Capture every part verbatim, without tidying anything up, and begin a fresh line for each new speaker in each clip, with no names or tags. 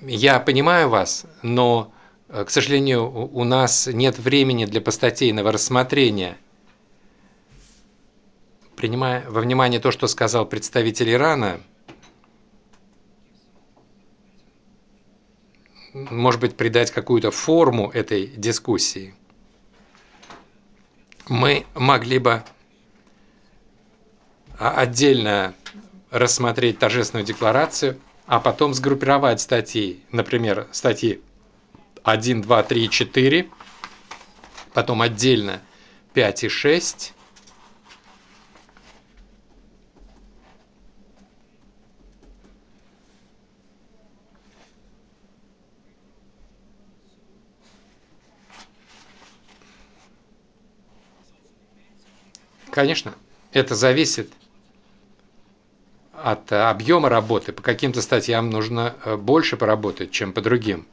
Я понимаю вас, но, к сожалению, у нас нет времени для постатейного рассмотрения. Принимая во внимание то, что сказал представитель Ирана, может быть, придать какую-то форму этой дискуссии, мы могли бы отдельно рассмотреть торжественную декларацию, а потом сгруппировать статьи, например, статьи один, два, три, четыре, потом отдельно пять и шесть. Конечно, это зависит от объема работы. По каким-то статьям нужно больше поработать, чем по другим.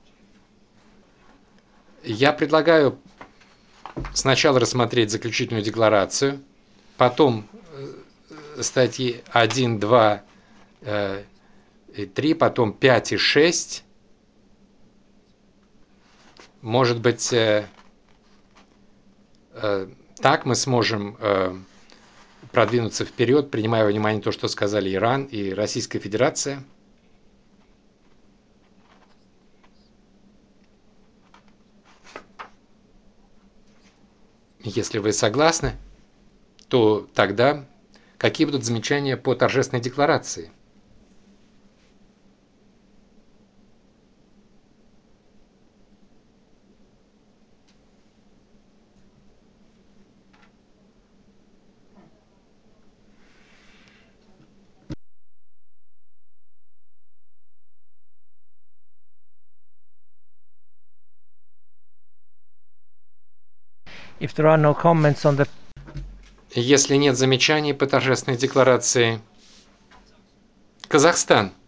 Я предлагаю сначала рассмотреть заключительную декларацию, потом статьи один, два и три, потом пять и шесть. Может быть, так мы сможем продвинуться вперед, принимая во внимание то, что сказали Иран и Российская Федерация. Если вы согласны, то тогда какие будут замечания по торжественной декларации?
If there are no comments on the...
Если нет замечаний по торжественной декларации, Казахстан.